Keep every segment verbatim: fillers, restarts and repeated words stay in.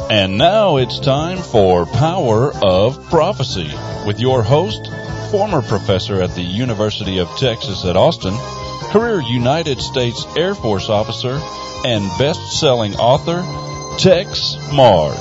And now it's time for Power of Prophecy with your host, former professor at the University of Texas at Austin, career United States Air Force officer, and best-selling author, Tex Mars.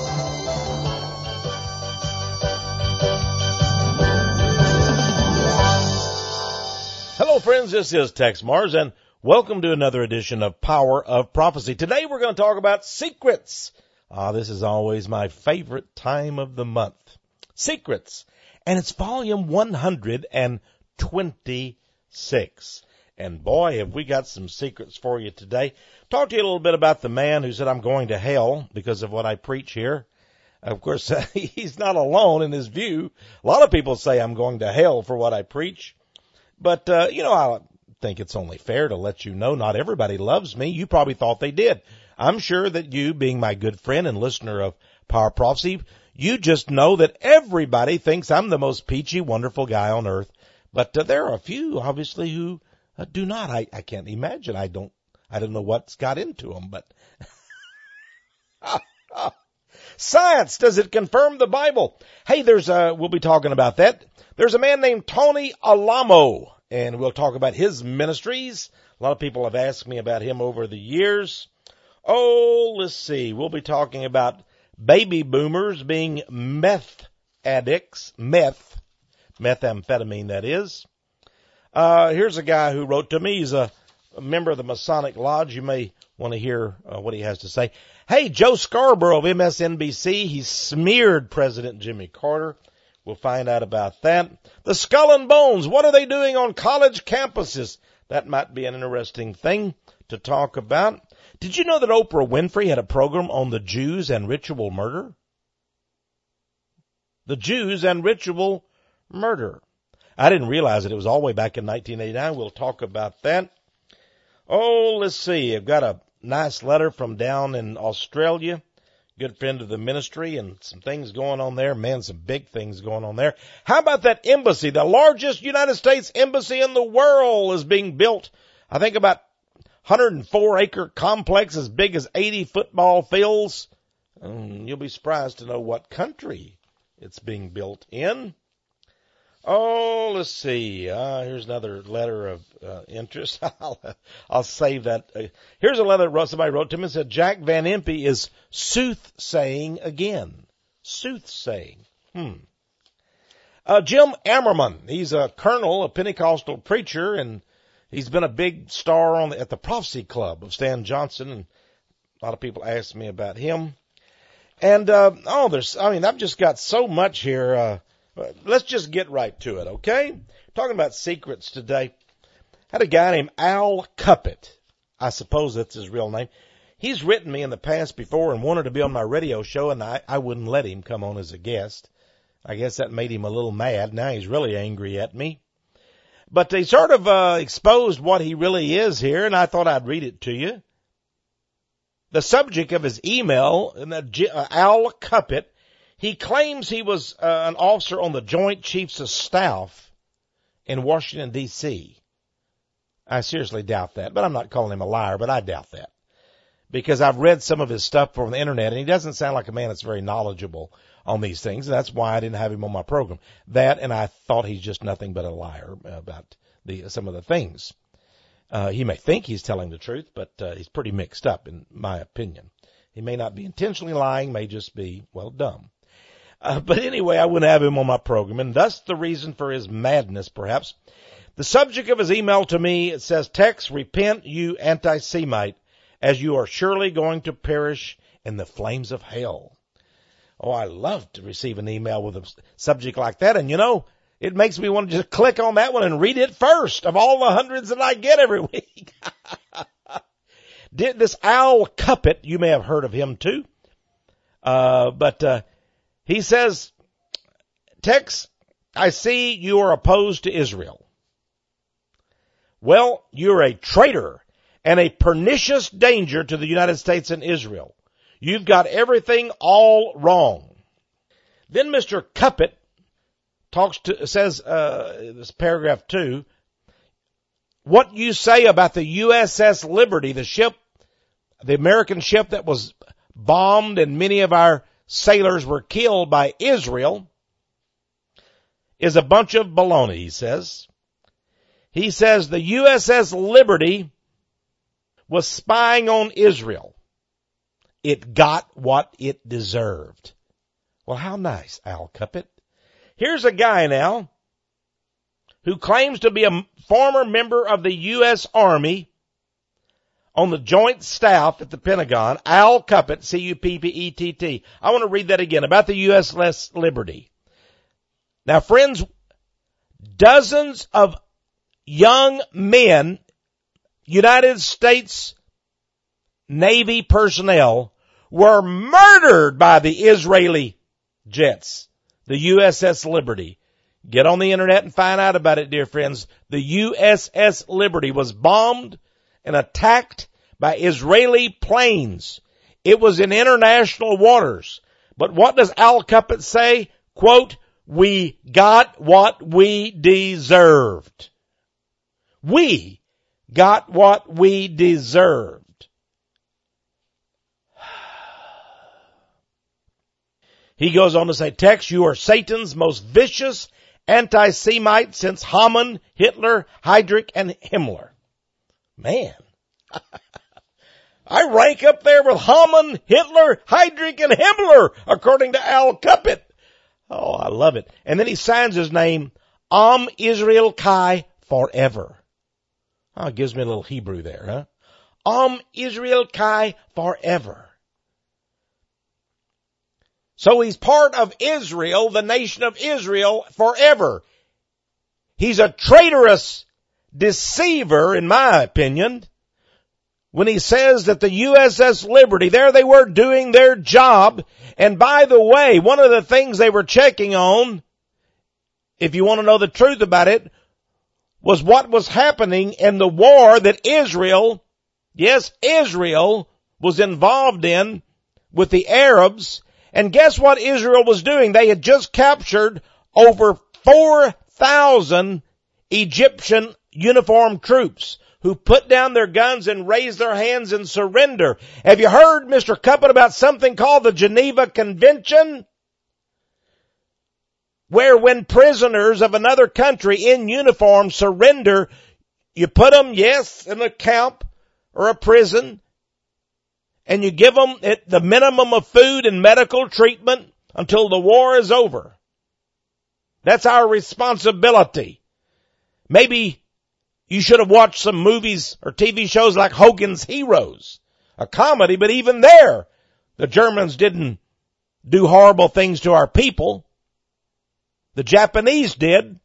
Hello, friends. This is Tex Mars, and welcome to another edition of Power of Prophecy. Today, we're going to talk about secrets. Ah, this is always my favorite time of the month. Secrets. And it's volume one hundred twenty-six. And boy, have we got some secrets for you today. Talk to you a little bit about the man who said, I'm going to hell because of what I preach here. Of course, he's not alone in his view. A lot of people say I'm going to hell for what I preach. But, uh, you know, I think it's only fair to let you know not everybody loves me. You probably thought they did. I'm sure that you, being my good friend and listener of Power of Prophecy, you just know that everybody thinks I'm the most peachy, wonderful guy on earth. But uh, there are a few, obviously, who uh, do not. I, I can't imagine. I don't. I don't know what's got into them. But science, does it confirm the Bible? Hey, there's a. We'll be talking about that. There's a man named Tony Alamo, and we'll talk about his ministries. A lot of people have asked me about him over the years. Oh, let's see. We'll be talking about baby boomers being meth addicts. Meth. Methamphetamine, that is. Uh, here's a guy who wrote to me. He's a, a member of the Masonic Lodge. You may want to hear uh, what he has to say. Hey, Joe Scarborough of M S N B C. He smeared President Jimmy Carter. We'll find out about that. The Skull and Bones. What are they doing on college campuses? That might be an interesting thing to talk about. Did you know that Oprah Winfrey had a program on the Jews and ritual murder? The Jews and ritual murder. I didn't realize it. It was all the way back in nineteen eighty-nine. We'll talk about that. Oh, let's see. I've got a nice letter from down in Australia. Good friend of the ministry, and some things going on there. Man, some big things going on there. How about that embassy? The largest United States embassy in the world is being built. I think about one hundred four acre complex as big as eighty football fields. Um, you'll be surprised to know what country it's being built in. Oh, let's see. Uh, here's another letter of uh, interest. I'll, I'll save that. Uh, here's a letter that somebody wrote to me and said, Jack Van Impe is soothsaying again. Soothsaying. Hmm. Uh, Jim Ammerman. He's a colonel, a Pentecostal preacher, and he's been a big star on the, at the Prophecy Club of Stan Johnson, and a lot of people ask me about him. And, uh, oh, there's, I mean, I've just got so much here. Uh, let's just get right to it, okay? Talking about secrets today. Had a guy named Al Cuppett. I suppose that's his real name. He's written me in the past before and wanted to be on my radio show, and I, I wouldn't let him come on as a guest. I guess that made him a little mad. Now he's really angry at me. But they sort of uh, exposed what he really is here, and I thought I'd read it to you. The subject of his email, uh, Al Cuppett, he claims he was uh, an officer on the Joint Chiefs of Staff in Washington, D C I seriously doubt that, but I'm not calling him a liar, but I doubt that. Because I've read some of his stuff from the internet, and he doesn't sound like a man that's very knowledgeable on these things, and that's why I didn't have him on my program. That, and I thought he's just nothing but a liar about the some of the things. Uh, he may think he's telling the truth, but uh, he's pretty mixed up, in my opinion. He may not be intentionally lying, may just be, well, dumb. Uh, but anyway, I wouldn't have him on my program, and thus the reason for his madness, perhaps. The subject of his email to me, it says, Tex, repent, you anti-Semite, as you are surely going to perish in the flames of hell. Oh, I love to receive an email with a subject like that, and you know, it makes me want to just click on that one and read it first of all the hundreds that I get every week. Did this Al Cuppett, you may have heard of him too, uh, but uh, he says, Tex, I see you are opposed to Israel. Well, you're a traitor and a pernicious danger to the United States and Israel. You've got everything all wrong. Then Mister Cuppett talks to, says, uh, this paragraph two, what you say about the U S S Liberty, the ship, the American ship that was bombed and many of our sailors were killed by Israel is a bunch of baloney, he says. He says the U S S Liberty was spying on Israel. It got what it deserved. Well, how nice, Al Cuppet. Here's a guy now who claims to be a former member of the U S Army on the Joint Staff at the Pentagon, Al Cuppet, C U P P E T T. I want to read that again about the U S S Liberty. Now, friends, dozens of young men, United States Navy personnel, were murdered by the Israeli jets, the U S S Liberty. Get on the internet and find out about it, dear friends. The U S S Liberty was bombed and attacked by Israeli planes. It was in international waters. But what does Al Cuppet say? Quote, we got what we deserved. We got what we deserved. He goes on to say, Tex, you are Satan's most vicious anti-Semite since Haman, Hitler, Heydrich, and Himmler. Man, I rank up there with Haman, Hitler, Heydrich, and Himmler, according to Al Cuppet. Oh, I love it. And then he signs his name, Am Israel Kai, forever. Oh, it gives me a little Hebrew there, huh? Am Israel Kai, forever. So he's part of Israel, the nation of Israel, forever. He's a traitorous deceiver, in my opinion, when he says that the U S S Liberty, there they were doing their job. And by the way, one of the things they were checking on, if you want to know the truth about it, was what was happening in the war that Israel, yes, Israel was involved in with the Arabs. And guess what Israel was doing? They had just captured over four thousand Egyptian uniformed troops who put down their guns and raised their hands in surrender. Have you heard, Mister Cuppet, about something called the Geneva Convention? Where when prisoners of another country in uniform surrender, you put them, yes, in a camp or a prison, and you give them the minimum of food and medical treatment until the war is over. That's our responsibility. Maybe you should have watched some movies or T V shows like Hogan's Heroes, a comedy, but even there, the Germans didn't do horrible things to our people. The Japanese did.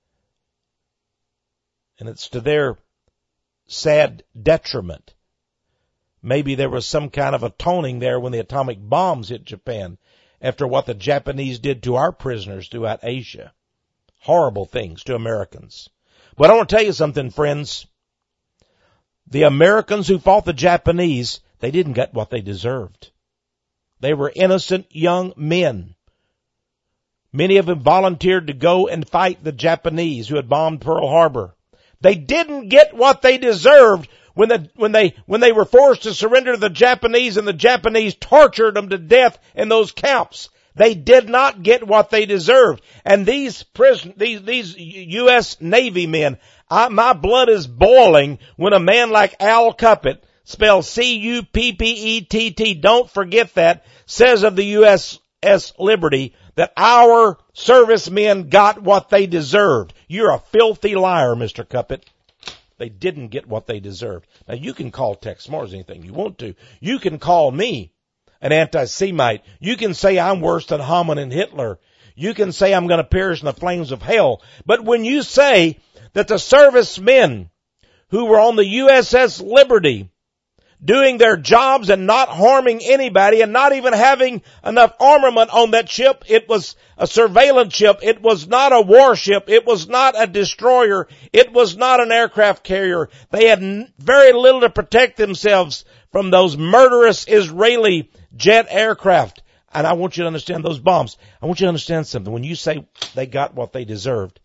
And it's to their sad detriment. Maybe there was some kind of atoning there when the atomic bombs hit Japan after what the Japanese did to our prisoners throughout Asia. Horrible things to Americans. But I want to tell you something, friends. The Americans who fought the Japanese, they didn't get what they deserved. They were innocent young men. Many of them volunteered to go and fight the Japanese who had bombed Pearl Harbor. They didn't get what they deserved when the, when they, when they were forced to surrender to the Japanese, and the Japanese tortured them to death in those camps. They did not get what they deserved. And these prison, these, these U S Navy men, I, my blood is boiling when a man like Al Cuppet, spelled C U P P E T T, don't forget that, says of the U S S Liberty that our servicemen got what they deserved. You're a filthy liar, Mister Cuppet. They didn't get what they deserved. Now, you can call Tex Mars anything you want to. You can call me an anti-Semite. You can say I'm worse than Haman and Hitler. You can say I'm going to perish in the flames of hell. But when you say that the servicemen who were on the U S S Liberty doing their jobs and not harming anybody and not even having enough armament on that ship, it was a surveillance ship. It was not a warship. It was not a destroyer. It was not an aircraft carrier. They had very little to protect themselves from those murderous Israeli jet aircraft. And I want you to understand those bombs. I want you to understand something. When you say they got what they deserved,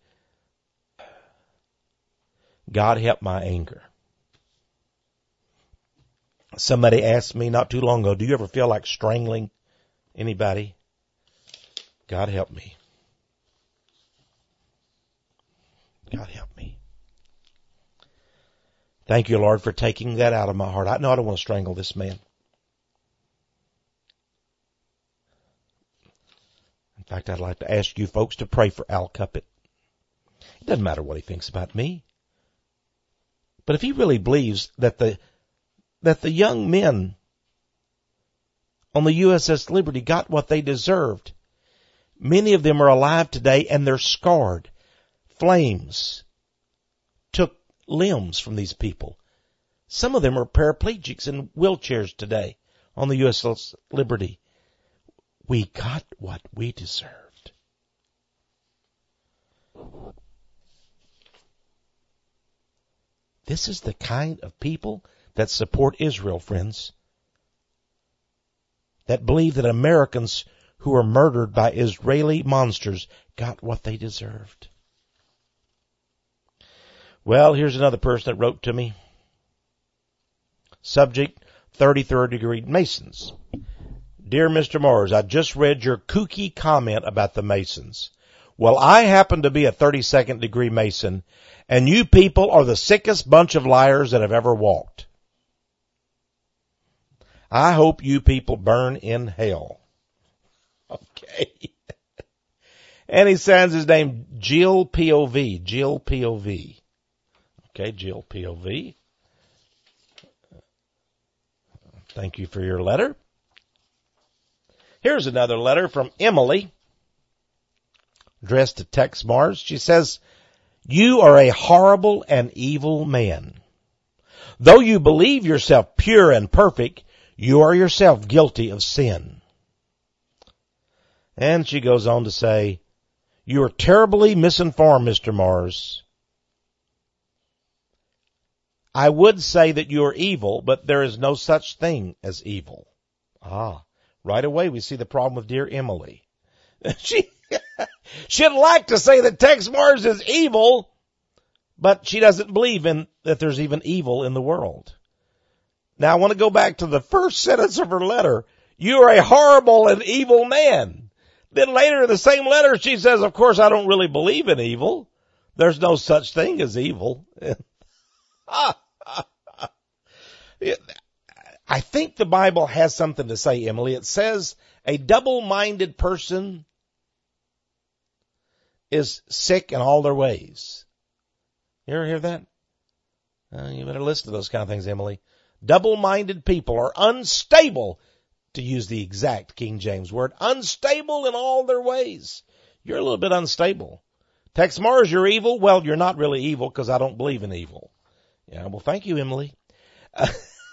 God help my anger. Somebody asked me not too long ago, do you ever feel like strangling anybody? God help me. God help me. Thank you, Lord, for taking that out of my heart. I know I don't want to strangle this man. In fact, I'd like to ask you folks to pray for Al Cuppet. It doesn't matter what he thinks about me. But if he really believes that the that the young men on the U S S Liberty got what they deserved, many of them are alive today and they're scarred. Flames took limbs from these people. Some of them are paraplegics in wheelchairs today on the U S S Liberty. We got what we deserved. This is the kind of people that support Israel, friends. That believe that Americans who are murdered by Israeli monsters got what they deserved. Well, here's another person that wrote to me. Subject, thirty-third degree Masons. Dear Mister Mars, I just read your kooky comment about the Masons. Well, I happen to be a thirty-second degree Mason, and you people are the sickest bunch of liars that have ever walked. I hope you people burn in hell. Okay. And he signs his name Jill P O V. Jill P O V. Okay, Jill P O V. Thank you for your letter. Here's another letter from Emily, addressed to Tex Mars. She says, you are a horrible and evil man. Though you believe yourself pure and perfect, you are yourself guilty of sin. And she goes on to say, you are terribly misinformed, Mister Mars. I would say that you are evil, but there is no such thing as evil. Ah, right away we see the problem with dear Emily. She, she'd like to say that Tex Mars is evil, but she doesn't believe in that there's even evil in the world. Now I want to go back to the first sentence of her letter. You are a horrible and evil man. Then later in the same letter she says, of course I don't really believe in evil. There's no such thing as evil. I think the Bible has something to say, Emily. It says a double-minded person is sick in all their ways. You ever hear that? Uh, you better listen to those kind of things, Emily. Double-minded people are unstable, to use the exact King James word, unstable in all their ways. You're a little bit unstable. Tex Mars, you're evil. Well, you're not really evil because I don't believe in evil. Yeah, well, thank you, Emily. Uh,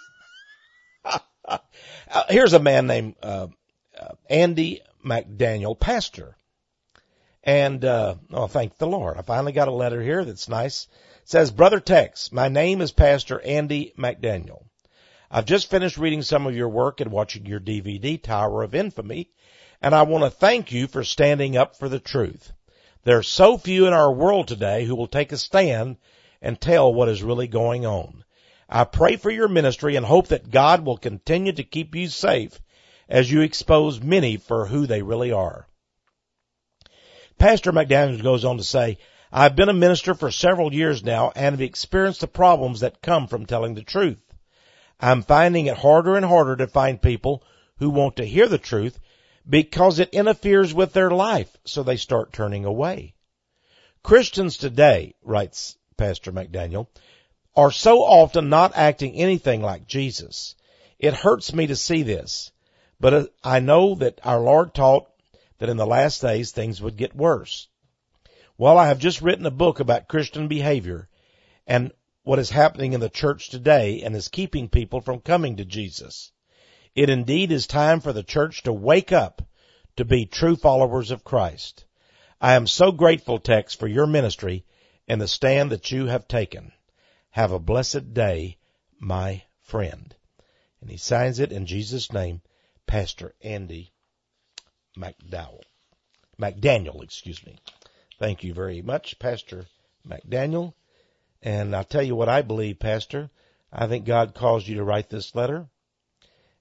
uh, here's a man named uh, uh, Andy McDaniel, pastor. And, uh, oh, thank the Lord. I finally got a letter here that's nice. It says, Brother Tex, my name is Pastor Andy McDaniel. I've just finished reading some of your work and watching your D V D, Tower of Infamy, and I want to thank you for standing up for the truth. There are so few in our world today who will take a stand and tell what is really going on. I pray for your ministry and hope that God will continue to keep you safe as you expose many for who they really are. Pastor McDaniel goes on to say, I've been a minister for several years now and have experienced the problems that come from telling the truth. I'm finding it harder and harder to find people who want to hear the truth because it interferes with their life, so they start turning away. Christians today, writes Pastor McDaniel, are so often not acting anything like Jesus. It hurts me to see this, but I know that our Lord taught that in the last days things would get worse. Well, I have just written a book about Christian behavior and what is happening in the church today and is keeping people from coming to Jesus. It indeed is time for the church to wake up to be true followers of Christ. I am so grateful, Tex, for your ministry and the stand that you have taken. Have a blessed day, my friend. And he signs it in Jesus' name, Pastor Andy McDowell. McDaniel, excuse me. Thank you very much, Pastor McDaniel. And I'll tell you what I believe, Pastor. I think God caused you to write this letter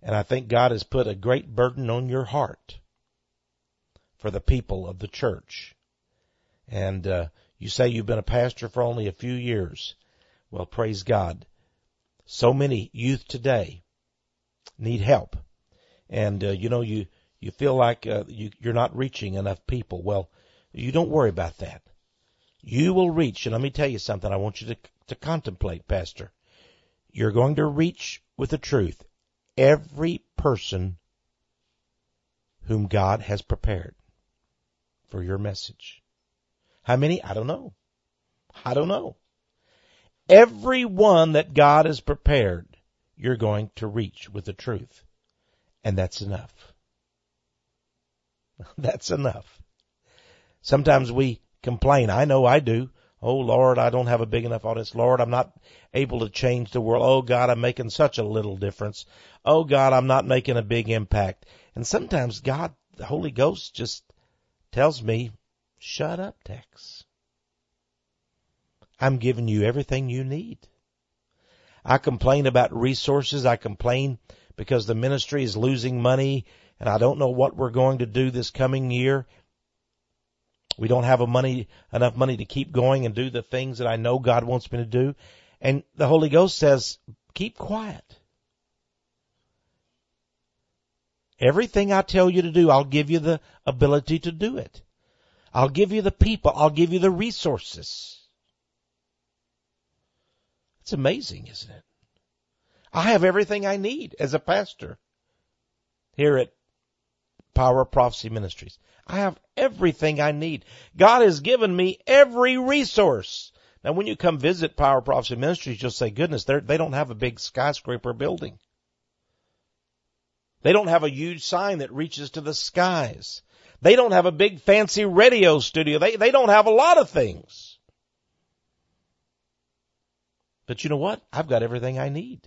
And I think God has put a great burden on your heart for the people of the church. And uh, you say you've been a pastor for only a few years. Well, praise God. So many youth today need help. And, uh, you know, you, you feel like uh, you, you're not reaching enough people. Well, you don't worry about that. You will reach. And let me tell you something I want you to, to contemplate, Pastor. You're going to reach with the truth every person whom God has prepared for your message. How many? I don't know. I don't know. Every one that God has prepared, you're going to reach with the truth. And that's enough. That's enough. Sometimes we complain. I know I do. Oh, Lord, I don't have a big enough audience. Lord, I'm not able to change the world. Oh, God, I'm making such a little difference. Oh, God, I'm not making a big impact. And sometimes God, the Holy Ghost, just tells me, shut up, Tex. I'm giving you everything you need. I complain about resources. I complain because the ministry is losing money, and I don't know what we're going to do this coming year. We don't have a money, enough money to keep going and do the things that I know God wants me to do. And the Holy Ghost says, keep quiet. Everything I tell you to do, I'll give you the ability to do it. I'll give you the people. I'll give you the resources. It's amazing, isn't it? I have everything I need as a pastor here at Power of Prophecy Ministries. I have everything I need. God has given me every resource. Now, when you come visit Power of Prophecy Ministries, you'll say, goodness, they don't have a big skyscraper building. They don't have a huge sign that reaches to the skies. They don't have a big fancy radio studio. They, they don't have a lot of things. But you know what? I've got everything I need.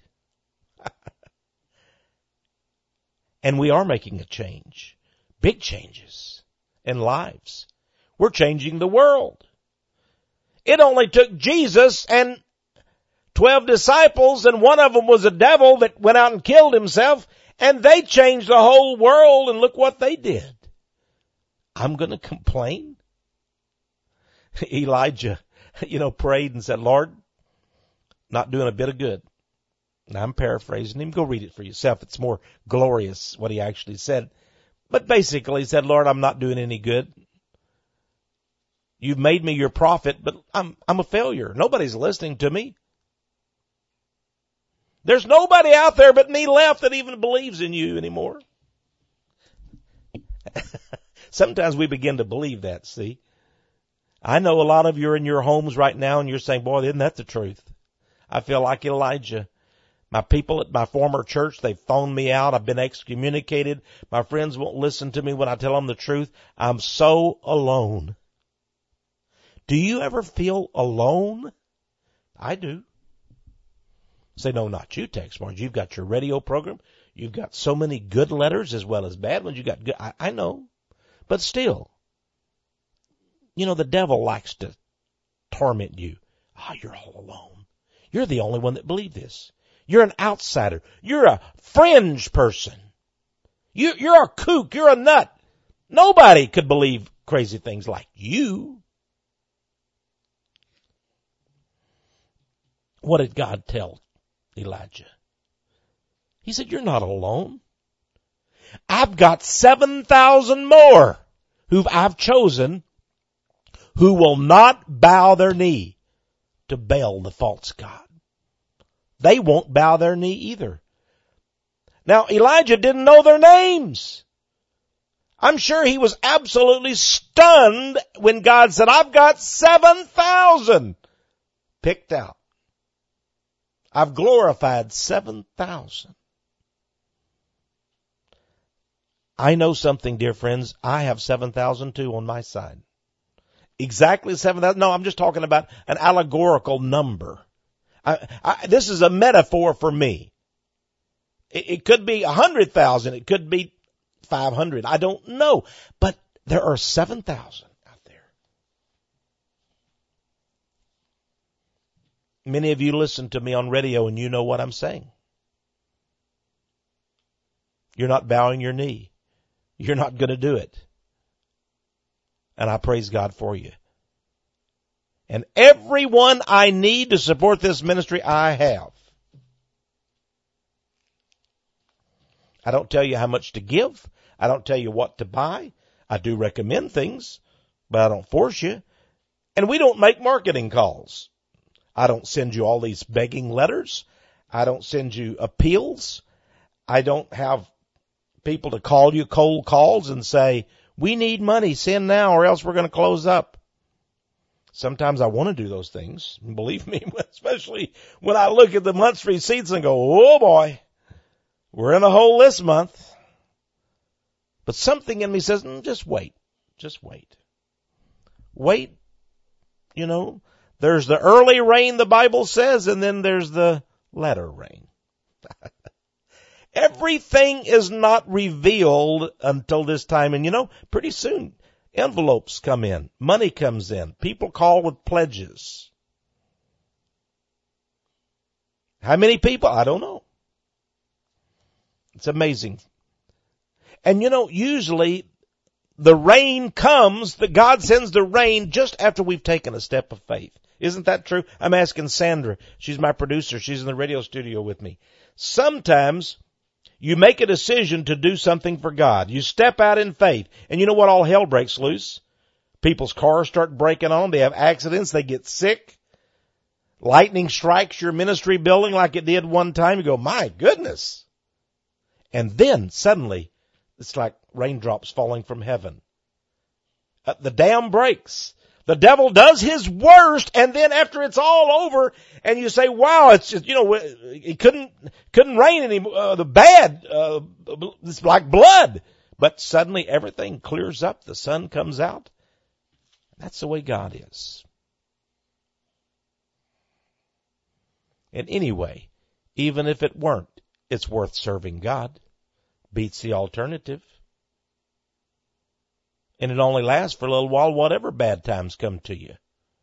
And we are making a change. Big changes in lives. We're changing the world. It only took Jesus and twelve disciples, and one of them was a devil that went out and killed himself, and they changed the whole world, and look what they did. I'm going to complain? Elijah, you know, prayed and said, Lord, not doing a bit of good. Now, I'm paraphrasing him. Go read it for yourself. It's more glorious what he actually said. But basically he said, Lord, I'm not doing any good. You've made me your prophet, but I'm, I'm a failure. Nobody's listening to me. There's nobody out there but me left that even believes in you anymore. Sometimes we begin to believe that, see. I know a lot of you are in your homes right now and you're saying, boy, isn't that the truth? I feel like Elijah. My people at my former church, they've phoned me out. I've been excommunicated. My friends won't listen to me when I tell them the truth. I'm so alone. Do you ever feel alone? I do. Say, no, not you, Tex Barnes. You've got your radio program. You've got so many good letters as well as bad ones. You got good. I, I know. But still, you know, the devil likes to torment you. Ah, oh, you're all alone. You're the only one that believes this. You're an outsider. You're a fringe person. You, you're a kook. You're a nut. Nobody could believe crazy things like you. What did God tell Elijah? He said, you're not alone. I've got seven thousand more who I've chosen who will not bow their knee to Baal, the false god. They won't bow their knee either. Now, Elijah didn't know their names. I'm sure he was absolutely stunned when God said, I've got seven thousand picked out. I've glorified seven thousand. I know something, dear friends. I have seven thousand too on my side. Exactly seven thousand. No, I'm just talking about an allegorical number. I, I, this is a metaphor for me. It, it could be one hundred thousand. It could be five hundred. I don't know. But there are seven thousand out there. Many of you listen to me on radio and you know what I'm saying. You're not bowing your knee. You're not going to do it. And I praise God for you. And everyone I need to support this ministry, I have. I don't tell you how much to give. I don't tell you what to buy. I do recommend things, but I don't force you. And we don't make marketing calls. I don't send you all these begging letters. I don't send you appeals. I don't have people to call you cold calls and say, we need money, send now or else we're going to close up. Sometimes I want to do those things. Believe me, especially when I look at the month's receipts and go, oh boy, we're in a hole this month. But something in me says, mm, just wait, just wait. Wait, you know, there's the early rain, the Bible says, and then there's the latter rain. Everything is not revealed until this time. And you know, pretty soon, envelopes come in, money comes in, people call with pledges. How many people? I don't know. It's amazing. And you know, usually the rain comes, that God sends the rain just after we've taken a step of faith. Isn't that true? I'm asking Sandra. She's my producer. She's in the radio studio with me. Sometimes you make a decision to do something for God. You step out in faith. And you know what? All hell breaks loose. People's cars start breaking on. They have accidents. They get sick. Lightning strikes your ministry building like it did one time. You go, my goodness. And then suddenly, it's like raindrops falling from heaven. Uh, the dam breaks. The devil does his worst, and then after it's all over, and you say, wow, it's just, you know, it couldn't, couldn't rain anymore, uh, the bad, uh, it's like blood. But suddenly everything clears up, the sun comes out. That's the way God is. And anyway, even if it weren't, it's worth serving God. Beats the alternative. And it only lasts for a little while, whatever bad times come to you.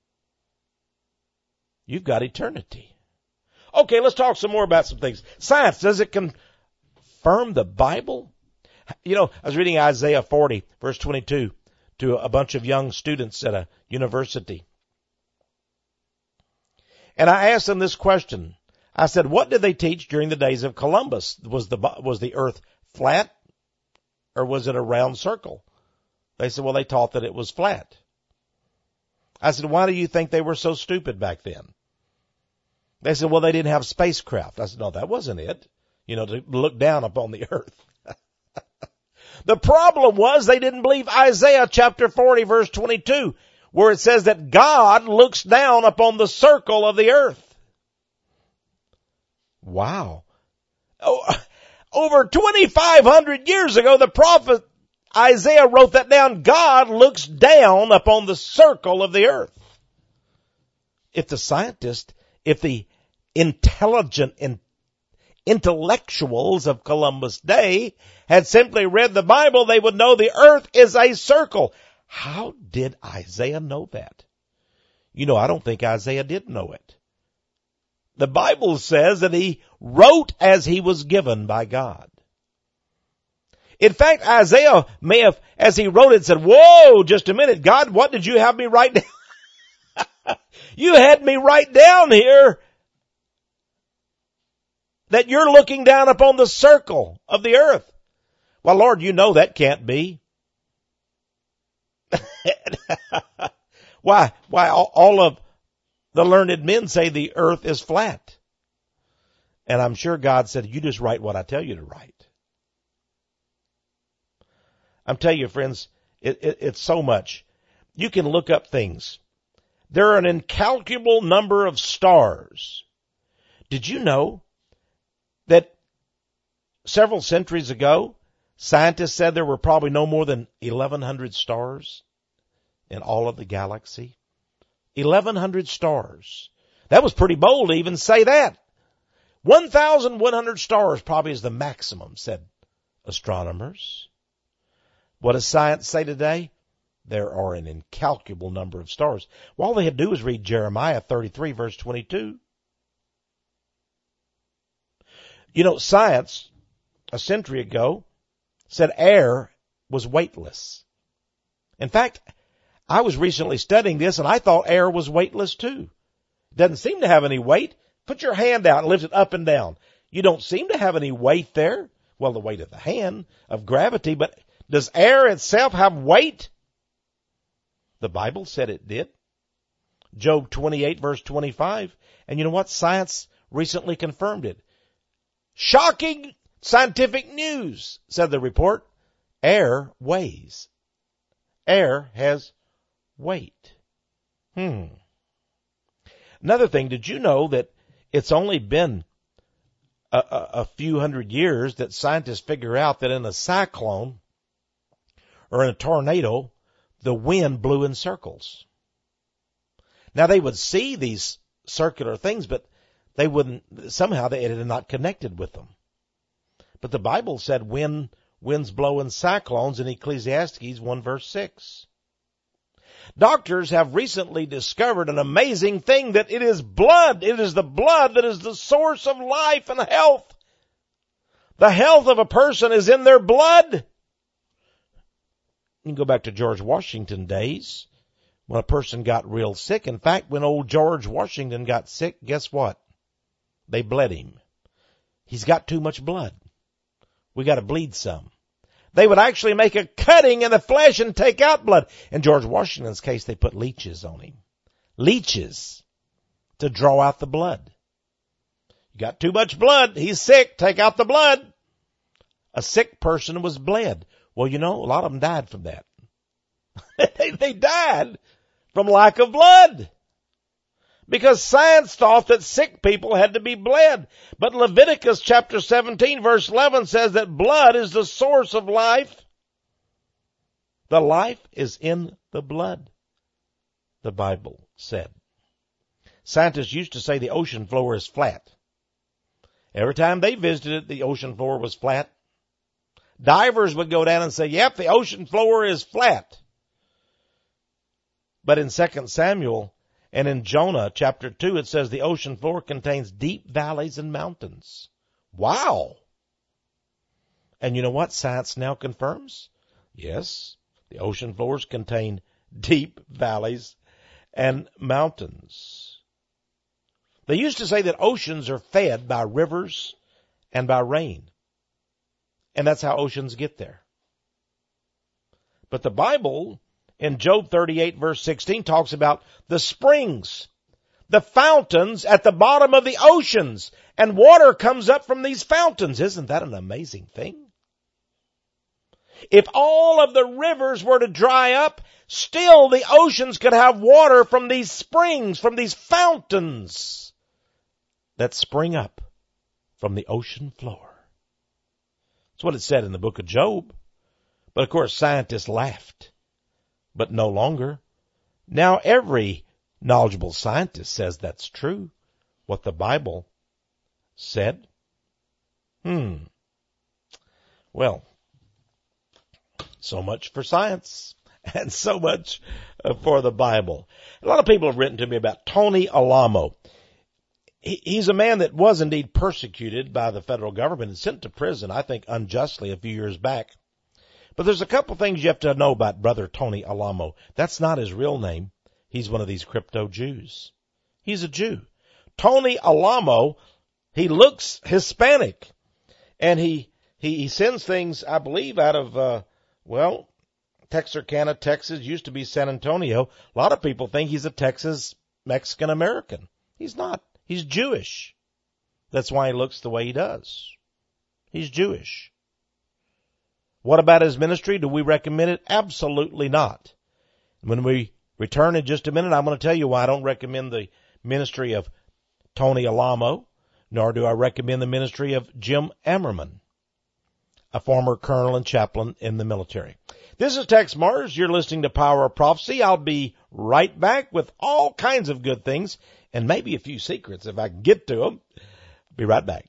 You've got eternity. Okay, let's talk some more about some things. Science, does it confirm the Bible? You know, I was reading Isaiah forty, verse twenty-two, to a bunch of young students at a university. And I asked them this question. I said, what did they teach during the days of Columbus? Was the, was the earth flat or was it a round circle? They said, well, they taught that it was flat. I said, why do you think they were so stupid back then? They said, well, they didn't have spacecraft. I said, no, that wasn't it. You know, to look down upon the earth. The problem was they didn't believe Isaiah chapter forty, verse twenty-two, where it says that God looks down upon the circle of the earth. Wow. Oh, over twenty-five hundred years ago, the prophet Isaiah wrote that down. God looks down upon the circle of the earth. If the scientists, if the intelligent and intellectuals of Columbus Day had simply read the Bible, they would know the earth is a circle. How did Isaiah know that? You know, I don't think Isaiah did know it. The Bible says that he wrote as he was given by God. In fact, Isaiah may have, as he wrote it, said, whoa, just a minute, God, what did you have me write down? You had me write down here that you're looking down upon the circle of the earth. Well, Lord, you know that can't be. Why? Why all of the learned men say the earth is flat. And I'm sure God said, you just write what I tell you to write. I'm telling you, friends, it, it, it's so much. You can look up things. There are an incalculable number of stars. Did you know that several centuries ago, scientists said there were probably no more than eleven hundred stars in all of the galaxy? eleven hundred stars. That was pretty bold to even say that. one thousand one hundred stars probably is the maximum, said astronomers. What does science say today? There are an incalculable number of stars. Well, all they had to do was read Jeremiah thirty-three, verse twenty-two. You know, science a century ago said air was weightless. In fact, I was recently studying this and I thought air was weightless too. It doesn't seem to have any weight. Put your hand out and lift it up and down. You don't seem to have any weight there. Well, the weight of the hand, of gravity, but does air itself have weight? The Bible said it did. Job twenty-eight verse twenty-five. And you know what? Science recently confirmed it. Shocking scientific news, said the report. Air weighs. Air has weight. Hmm. Another thing, did you know that it's only been a, a, a few hundred years that scientists figure out that in a cyclone or in a tornado, the wind blew in circles? Now they would see these circular things, but they wouldn't, somehow they had not connected with them. But the Bible said wind, winds blow in cyclones in Ecclesiastes one verse six. Doctors have recently discovered an amazing thing, that it is blood. It is the blood that is the source of life and health. The health of a person is in their blood. You can go back to George Washington days when a person got real sick. In fact, when old George Washington got sick, guess what? They bled him. He's got too much blood. We got to bleed some. They would actually make a cutting in the flesh and take out blood. In George Washington's case, they put leeches on him. Leeches to draw out the blood. You got too much blood. He's sick. Take out the blood. A sick person was bled. Well, you know, a lot of them died from that. they, they died from lack of blood. Because science thought that sick people had to be bled. But Leviticus chapter seventeen verse eleven says that blood is the source of life. The life is in the blood, the Bible said. Scientists used to say the ocean floor is flat. Every time they visited it, the ocean floor was flat. Divers would go down and say, yep, the ocean floor is flat. But in Second Samuel and in Jonah chapter two, it says the ocean floor contains deep valleys and mountains. Wow. And you know what science now confirms? Yes, the ocean floors contain deep valleys and mountains. They used to say that oceans are fed by rivers and by rain. And that's how oceans get there. But the Bible in Job thirty-eight verse sixteen talks about the springs, the fountains at the bottom of the oceans, and water comes up from these fountains. Isn't that an amazing thing? If all of the rivers were to dry up, still the oceans could have water from these springs, from these fountains that spring up from the ocean floor. That's what it said in the book of Job. But of course, scientists laughed. But no longer. Now every knowledgeable scientist says that's true, what the Bible said. Hmm. Well, so much for science and so much for the Bible. A lot of people have written to me about Tony Alamo. He, he's a man that was indeed persecuted by the federal government and sent to prison, I think unjustly, a few years back. But there's a couple things you have to know about Brother Tony Alamo. That's not his real name. He's one of these crypto Jews. He's a Jew. Tony Alamo, he looks Hispanic. And he, he, he sends things, I believe, out of, uh, well, Texarkana, Texas, used to be San Antonio. A lot of people think he's a Texas Mexican-American. He's not. He's Jewish. That's why he looks the way he does. He's Jewish. What about his ministry? Do we recommend it? Absolutely not. When we return in just a minute, I'm going to tell you why I don't recommend the ministry of Tony Alamo, nor do I recommend the ministry of Jim Ammerman, a former colonel and chaplain in the military. This is Tex Mars. You're listening to Power of Prophecy. I'll be right back with all kinds of good things and maybe a few secrets if I can get to them. Be right back.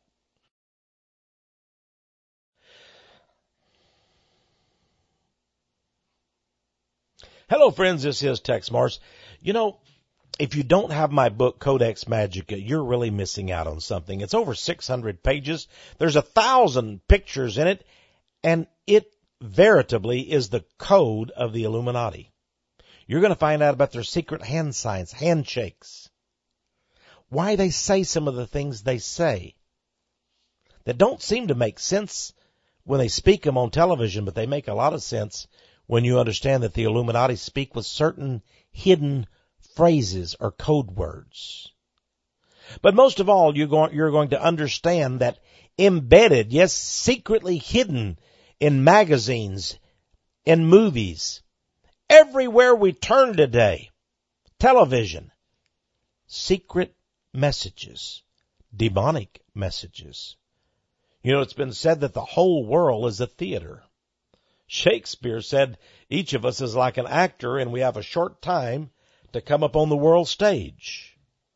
Hello, friends. This is Tex Mars. You know, if you don't have my book, Codex Magica, you're really missing out on something. It's over six hundred pages. There's a thousand pictures in it, and it veritably is the code of the Illuminati. You're going to find out about their secret hand signs, handshakes, why they say some of the things they say that don't seem to make sense when they speak them on television, but they make a lot of sense when you understand that the Illuminati speak with certain hidden phrases or code words. But most of all, you're going, you're going to understand that embedded, yes, secretly hidden in magazines, in movies, everywhere we turn today, television, secret messages, demonic messages. You know, it's been said that the whole world is a theater. Shakespeare said each of us is like an actor and we have a short time to come up on the world stage.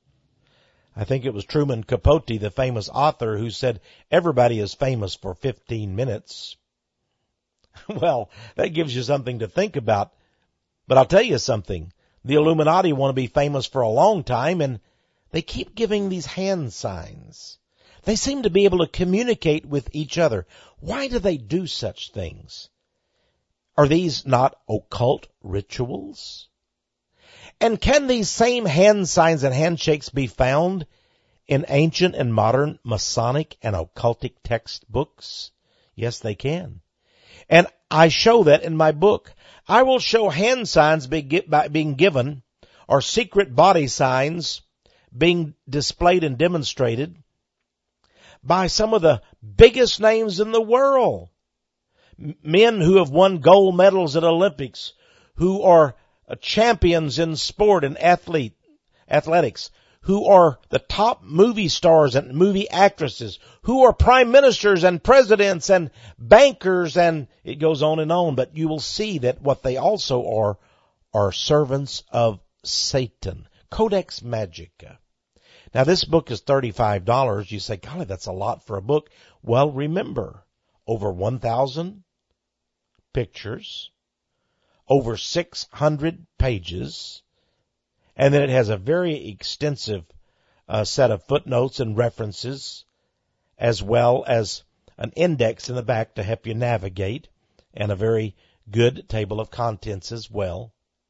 I think it was Truman Capote, the famous author, who said everybody is famous for fifteen minutes. Well, that gives you something to think about. But I'll tell you something. The Illuminati want to be famous for a long time, and they keep giving these hand signs. They seem to be able to communicate with each other. Why do they do such things? Are these not occult rituals? And can these same hand signs and handshakes be found in ancient and modern Masonic and occultic textbooks? Yes, they can. And I show that in my book. I will show hand signs being given, or secret body signs being displayed and demonstrated by some of the biggest names in the world. Men who have won gold medals at Olympics, who are champions in sport and athlete, athletics, who are the top movie stars and movie actresses, who are prime ministers and presidents and bankers, and it goes on and on. But you will see that what they also are are servants of Satan. Codex Magica. Now, this book is thirty-five dollars. You say, golly, that's a lot for a book. Well, remember, over one thousand pictures, over six hundred pages, and then it has a very extensive uh, set of footnotes and references, as well as an index in the back to help you navigate, and a very good table of contents as well.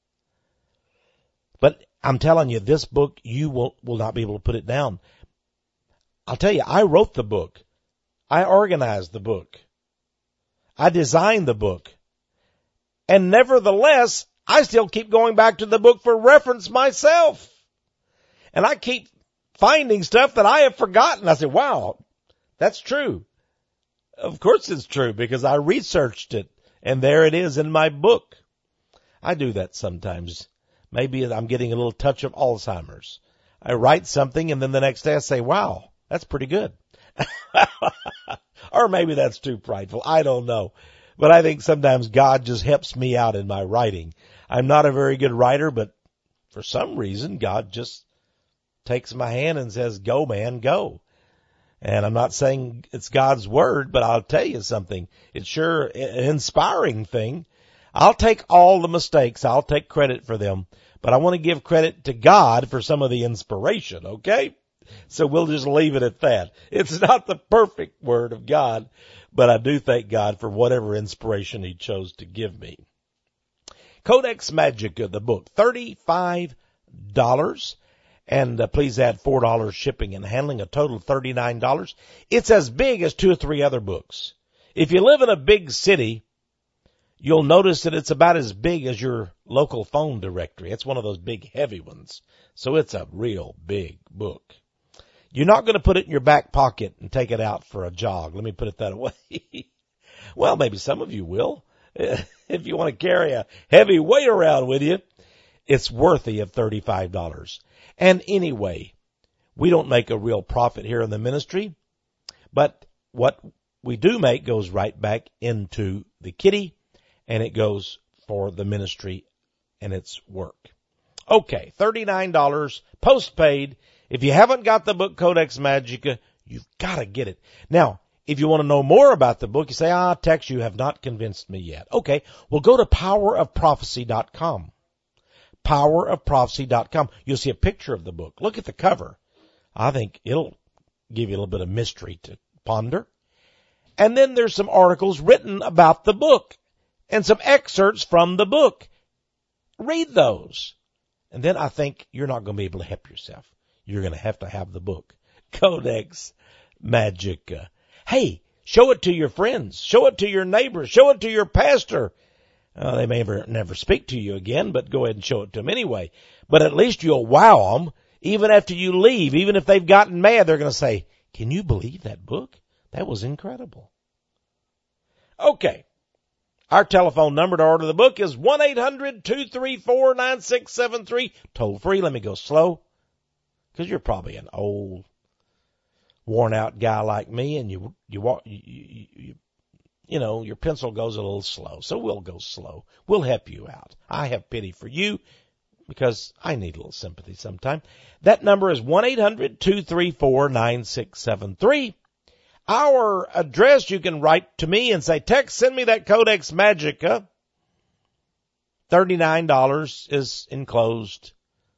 But I'm telling you, this book, you will, will not be able to put it down. I'll tell you, I wrote the book. I organized the book. I designed the book. And nevertheless, I still keep going back to the book for reference myself. And I keep finding stuff that I have forgotten. I say, wow, that's true. Of course it's true, because I researched it, and there it is in my book. I do that sometimes. Maybe I'm getting a little touch of Alzheimer's. I write something, and then the next day I say, wow, that's pretty good. Or maybe that's too prideful. I don't know. But I think sometimes God just helps me out in my writing. I'm not a very good writer, but for some reason, God just takes my hand and says, go, man, go. And I'm not saying it's God's word, but I'll tell you something. It's sure an inspiring thing. I'll take all the mistakes. I'll take credit for them. But I want to give credit to God for some of the inspiration, okay? So we'll just leave it at that. It's not the perfect word of God, but I do thank God for whatever inspiration He chose to give me. Codex Magica, the book, thirty-five dollars. And uh, please add four dollars shipping and handling, a total of thirty-nine dollars. It's as big as two or three other books. If you live in a big city, you'll notice that it's about as big as your local phone directory. It's one of those big, heavy ones. So it's a real big book. You're not going to put it in your back pocket and take it out for a jog. Let me put it that way. Well, maybe some of you will. If you want to carry a heavy weight around with you, it's worthy of thirty-five dollars. And anyway, we don't make a real profit here in the ministry, but what we do make goes right back into the kitty, and it goes for the ministry and its work. Okay, thirty-nine dollars, postpaid. If you haven't got the book Codex Magica, you've got to get it. Now, if you want to know more about the book, you say, ah, Tex, you have not convinced me yet. Okay, well, go to power of prophecy dot com. power of prophecy dot com. You'll see a picture of the book. Look at the cover. I think it'll give you a little bit of mystery to ponder. And then there's some articles written about the book and some excerpts from the book. Read those. And then I think you're not going to be able to help yourself. You're going to have to have the book. Codex Magica. Hey, show it to your friends. Show it to your neighbors. Show it to your pastor. Uh, they may never, never speak to you again, but go ahead and show it to them anyway. But at least you'll wow them. Even after you leave, even if they've gotten mad, they're going to say, can you believe that book? That was incredible. Okay. Our telephone number to order the book is one eight hundred two three four nine six seven three. Toll free. Let me go slow. Because you're probably an old, worn out guy like me, and you, you walk, you, you, you, you know, your pencil goes a little slow. So we'll go slow. We'll help you out. I have pity for you because I need a little sympathy sometime. That number is one eight hundred two three four nine six seven three. Our address, you can write to me and say, text, send me that Codex Magica. thirty-nine dollars is enclosed.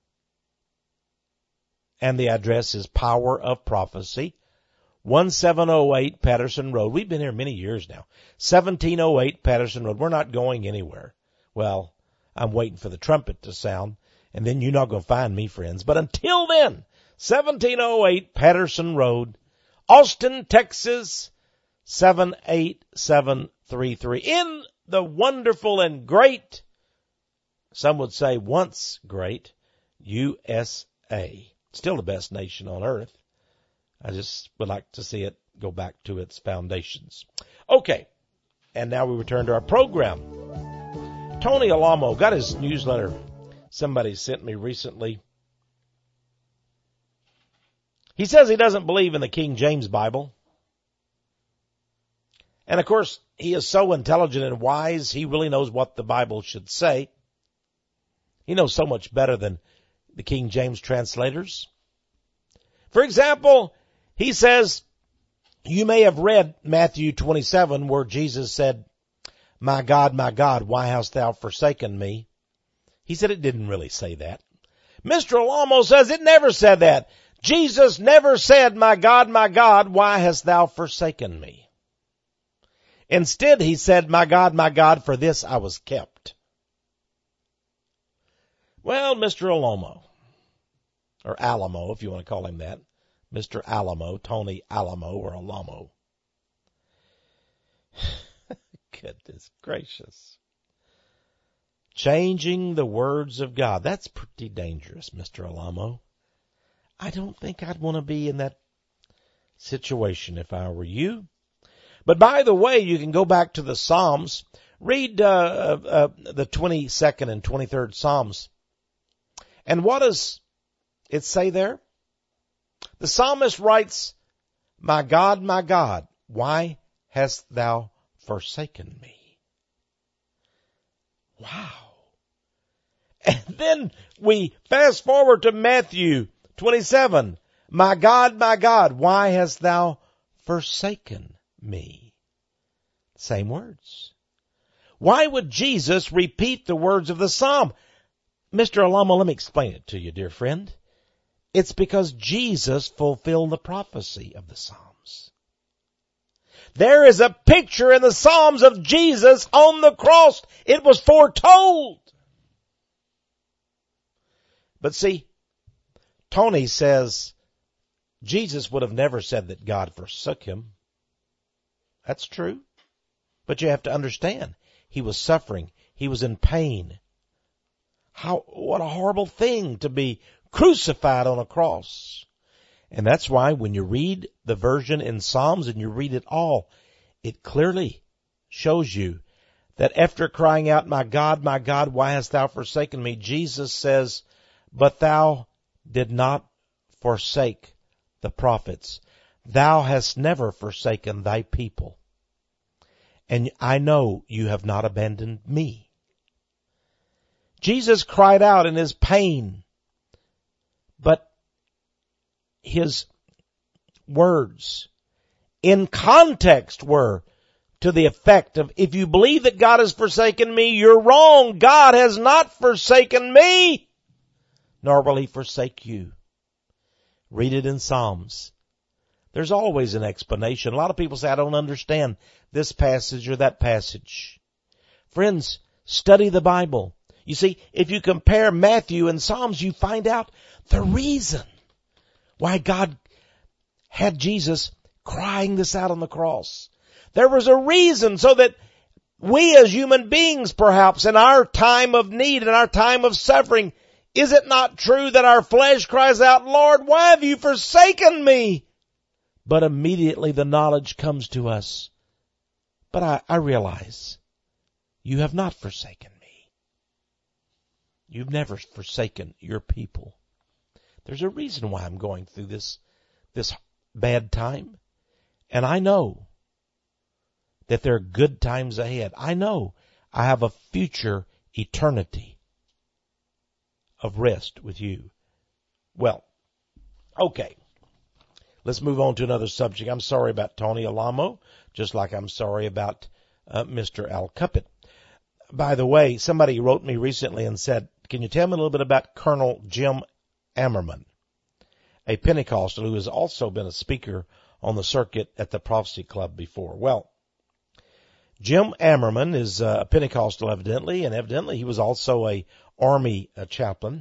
And the address is Power of Prophecy, seventeen oh eight Patterson Road. We've been here many years now. seventeen oh eight Patterson Road. We're not going anywhere. Well, I'm waiting for the trumpet to sound, and then you're not going to find me, friends. But until then, seventeen oh eight Patterson Road, Austin, Texas, seven eight seven three three. In the wonderful and great, some would say once great, U S A. Still the best nation on earth. I just would like to see it go back to its foundations. Okay, and now we return to our program. Tony Alamo got his newsletter. Somebody sent me recently. He says he doesn't believe in the King James Bible. And of course, he is so intelligent and wise, he really knows what the Bible should say. He knows so much better than the King James translators. For example, he says, you may have read Matthew twenty-seven where Jesus said, my God, my God, why hast thou forsaken me? He said it didn't really say that. Mister Alamo says it never said that. Jesus never said, my God, my God, why hast thou forsaken me? Instead, he said, my God, my God, for this I was kept. Well, Mister Alamo, or Alamo, if you want to call him that, Mister Alamo, Tony Alamo, or Alamo. Goodness gracious. Changing the words of God. That's pretty dangerous, Mister Alamo. I don't think I'd want to be in that situation if I were you. But by the way, you can go back to the Psalms. Read uh, uh, the twenty-second and twenty-third Psalms. And what does it say there? The psalmist writes, my God, my God, why hast thou forsaken me? Wow. And then we fast forward to Matthew twenty-seven. My God, my God, why hast thou forsaken me? Same words. Why would Jesus repeat the words of the psalm? Mister Alamo, let me explain it to you, dear friend. It's because Jesus fulfilled the prophecy of the Psalms. There is a picture in the Psalms of Jesus on the cross. It was foretold. But see, Tony says Jesus would have never said that God forsook him. That's true. But you have to understand, he was suffering. He was in pain. How, what a horrible thing to be crucified on a cross. And that's why when you read the version in Psalms and you read it all, it clearly shows you that after crying out, my God, my God, why hast thou forsaken me? Jesus says, but thou did not forsake the prophets. Thou hast never forsaken thy people. And I know you have not abandoned me. Jesus cried out in his pain, but his words in context were, to the effect of, if you believe that God has forsaken me, you're wrong. God has not forsaken me, nor will he forsake you. Read it in Psalms. There's always an explanation. A lot of people say, I don't understand this passage or that passage. Friends, study the Bible. You see, if you compare Matthew and Psalms, you find out the reason why God had Jesus crying this out on the cross. There was a reason, so that we as human beings, perhaps, in our time of need, in our time of suffering, is it not true that our flesh cries out, Lord, why have you forsaken me? But immediately the knowledge comes to us. But I, I realize you have not forsaken me. You've never forsaken your people. There's a reason why I'm going through this, this bad time. And I know that there are good times ahead. I know I have a future eternity of rest with you. Well, okay. Let's move on to another subject. I'm sorry about Tony Alamo, just like I'm sorry about uh, Mister Al Cuppet. By the way, somebody wrote me recently and said, can you tell me a little bit about Colonel Jim Ammerman, a Pentecostal who has also been a speaker on the circuit at the Prophecy Club before? Well, Jim Ammerman is a Pentecostal evidently, and evidently he was also a Army a chaplain,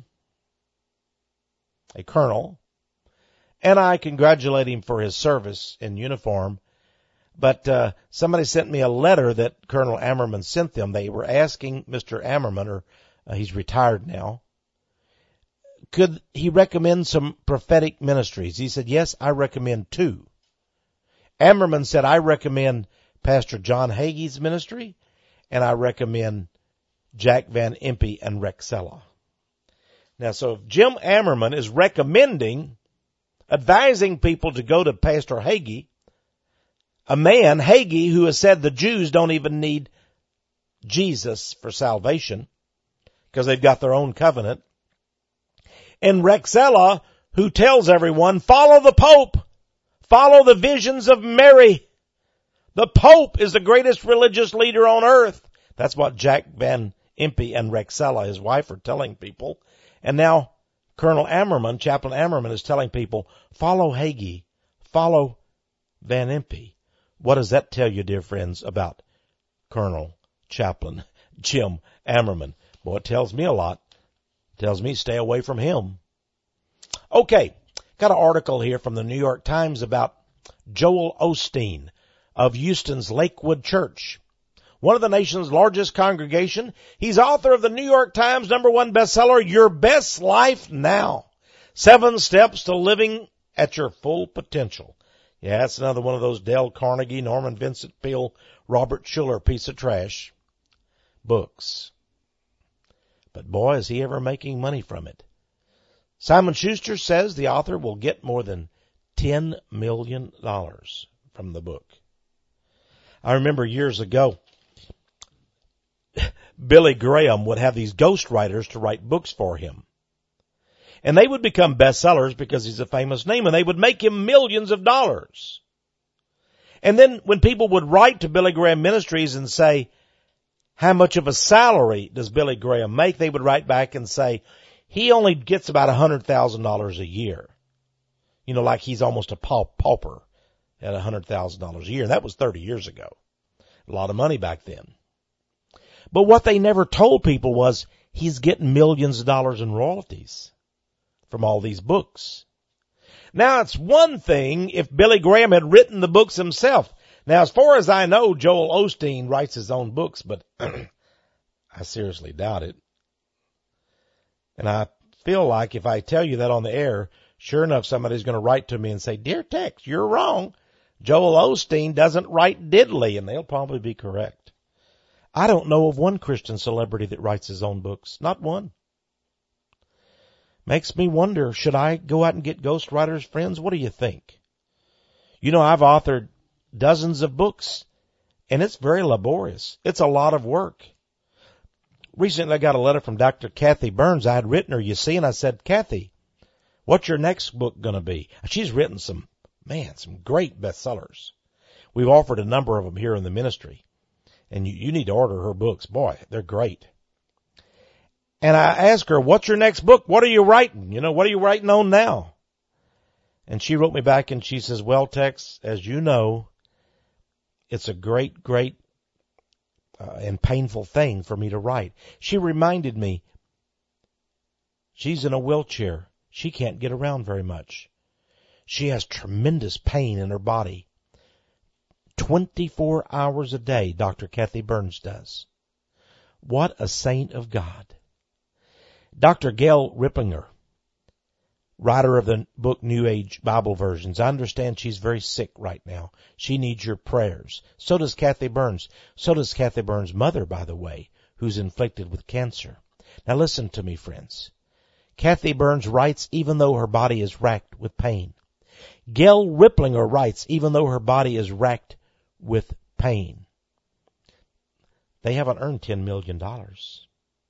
a colonel, and I congratulate him for his service in uniform. But uh, somebody sent me a letter that Colonel Ammerman sent them. They were asking Mister Ammerman, or uh, he's retired now, could he recommend some prophetic ministries? He said, yes, I recommend two. Ammerman said, I recommend Pastor John Hagee's ministry, and I recommend Jack Van Impe and Rex Sella. Now, so if Jim Ammerman is recommending, advising people to go to Pastor Hagee, a man, Hagee, who has said the Jews don't even need Jesus for salvation because they've got their own covenant, and Rex Sella, who tells everyone, follow the Pope, follow the visions of Mary. The Pope is the greatest religious leader on earth. That's what Jack Van Impe and Rex Sella, his wife, are telling people. And now Colonel Ammerman, Chaplain Ammerman, is telling people, follow Hagee, follow Van Impe. What does that tell you, dear friends, about Colonel Chaplain Jim Ammerman? Well, it tells me a lot. It tells me stay away from him. Okay, got an article here from the New York Times about Joel Osteen of Houston's Lakewood Church, one of the nation's largest congregation. He's author of the New York Times number one bestseller, Your Best Life Now, Seven Steps to Living at Your Full Potential. Yeah, that's another one of those Dale Carnegie, Norman Vincent Peale, Robert Schuller piece of trash books. But boy, is he ever making money from it. Simon Schuster says the author will get more than ten million dollars from the book. I remember years ago, Billy Graham would have these ghostwriters to write books for him. And they would become bestsellers because he's a famous name, and they would make him millions of dollars. And then when people would write to Billy Graham Ministries and say, how much of a salary does Billy Graham make? They would write back and say, he only gets about one hundred thousand dollars a year. You know, like he's almost a pauper at one hundred thousand dollars a year. That was thirty years ago. A lot of money back then. But what they never told people was he's getting millions of dollars in royalties from all these books. Now, it's one thing if Billy Graham had written the books himself. Now, as far as I know, Joel Osteen writes his own books, but I seriously doubt it. And I feel like if I tell you that on the air, sure enough, somebody's going to write to me and say, Dear Tex, you're wrong. Joel Osteen doesn't write diddly, and they'll probably be correct. I don't know of one Christian celebrity that writes his own books. Not one. Makes me wonder, should I go out and get ghostwriters, friends? What do you think? You know, I've authored dozens of books, and it's very laborious. It's a lot of work. Recently, I got a letter from Doctor Kathy Burns. I had written her, you see, and I said, Kathy, what's your next book going to be? She's written some, man, some great bestsellers. We've offered a number of them here in the ministry. And you, you need to order her books. Boy, they're great. And I asked her, what's your next book? What are you writing? You know, what are you writing on now? And she wrote me back and she says, well, Tex, as you know, it's a great, great uh, and painful thing for me to write. She reminded me, she's in a wheelchair. She can't get around very much. She has tremendous pain in her body. twenty-four hours a day, Doctor Kathy Burns does. What a saint of God. Doctor Gail Ripplinger, writer of the book New Age Bible Versions. I understand she's very sick right now. She needs your prayers. So does Kathy Burns. So does Kathy Burns' mother, by the way, who's inflicted with cancer. Now listen to me, friends. Kathy Burns writes even though her body is racked with pain. Gail Ripplinger writes even though her body is racked with pain. They haven't earned ten million dollars.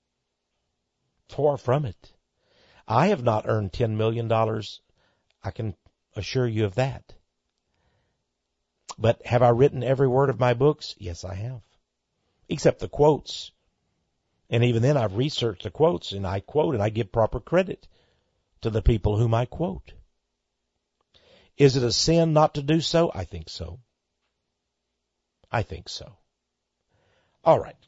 Far from it. I have not earned ten million dollars. I can assure you of that. But have I written every word of my books? Yes, I have. Except the quotes. And even then I've researched the quotes and I quote and I give proper credit to the people whom I quote. Is it a sin not to do so? I think so. I think so. All right.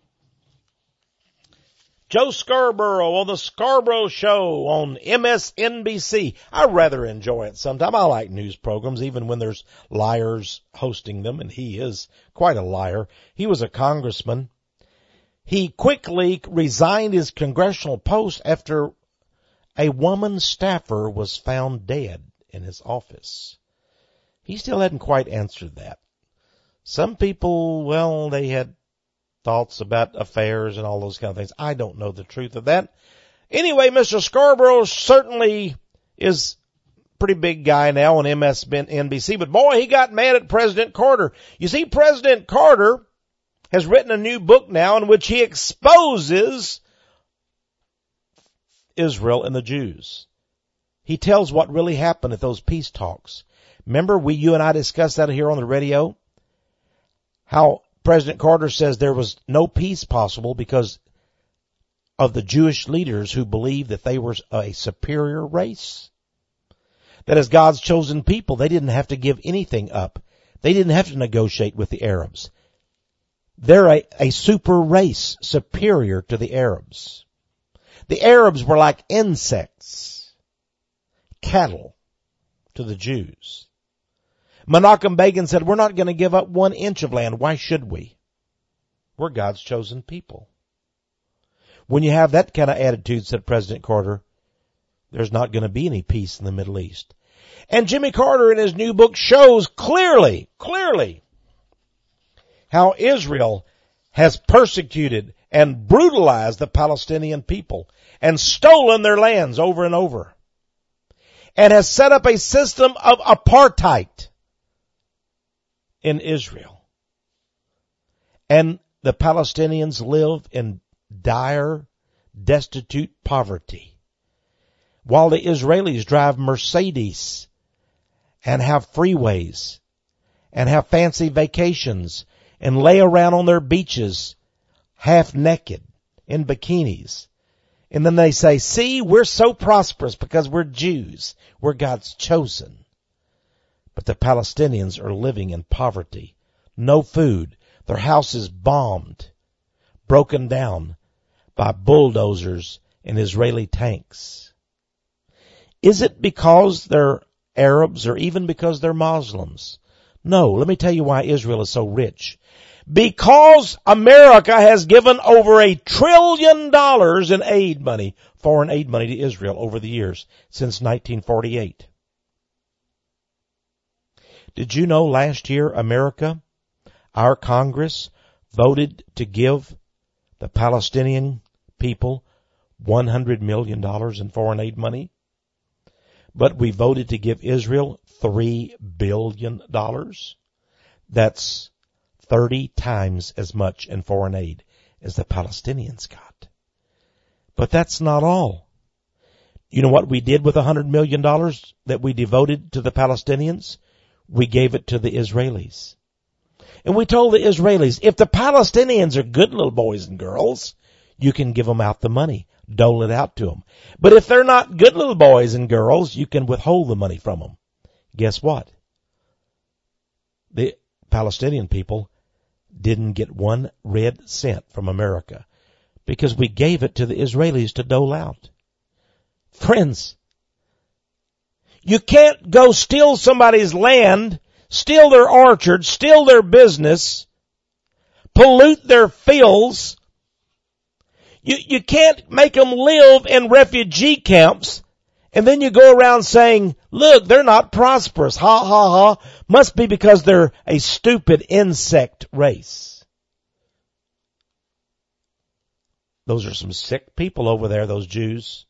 Joe Scarborough on the Scarborough Show on M S N B C. I rather enjoy it sometimes. I like news programs, even when there's liars hosting them, and he is quite a liar. He was a congressman. He quickly resigned his congressional post after a woman staffer was found dead in his office. He still hadn't quite answered that. Some people, well, they had thoughts about affairs and all those kind of things. I don't know the truth of that. Anyway, Mister Scarborough certainly is a pretty big guy now on M S N B C, but boy, he got mad at President Carter. You see, President Carter has written a new book now in which he exposes Israel and the Jews. He tells what really happened at those peace talks. Remember, we, you and I discussed that here on the radio? How President Carter says there was no peace possible because of the Jewish leaders who believed that they were a superior race. That as God's chosen people, they didn't have to give anything up. They didn't have to negotiate with the Arabs. They're a, a super race superior to the Arabs. The Arabs were like insects, cattle to the Jews. Menachem Begin said, we're not going to give up one inch of land. Why should we? We're God's chosen people. When you have that kind of attitude, said President Carter, there's not going to be any peace in the Middle East. And Jimmy Carter in his new book shows clearly, clearly, how Israel has persecuted and brutalized the Palestinian people and stolen their lands over and over, and has set up a system of apartheid in Israel. And the Palestinians live in dire, destitute poverty, while the Israelis drive Mercedes and have freeways and have fancy vacations and lay around on their beaches half naked in bikinis. And then they say, see, we're so prosperous because we're Jews. We're God's chosen. But the Palestinians are living in poverty. No food. Their houses bombed, broken down by bulldozers and Israeli tanks. Is it because they're Arabs or even because they're Muslims? No, let me tell you why Israel is so rich. Because America has given over a trillion dollars in aid money, foreign aid money to Israel over the years, since nineteen forty-eight. Did you know last year America, our Congress, voted to give the Palestinian people one hundred million dollars in foreign aid money? But we voted to give Israel three billion dollars. That's thirty times as much in foreign aid as the Palestinians got. But that's not all. You know what we did with one hundred million dollars that we devoted to the Palestinians? We gave it to the Israelis. And we told the Israelis, if the Palestinians are good little boys and girls, you can give them out the money, dole it out to them. But if they're not good little boys and girls, you can withhold the money from them. Guess what? The Palestinian people didn't get one red cent from America because we gave it to the Israelis to dole out. Friends, you can't go steal somebody's land, steal their orchard, steal their business, pollute their fields. You, you can't make them live in refugee camps, and then you go around saying, look, they're not prosperous. Ha, ha, ha. Must be because they're a stupid insect race. Those are some sick people over there, those Jews.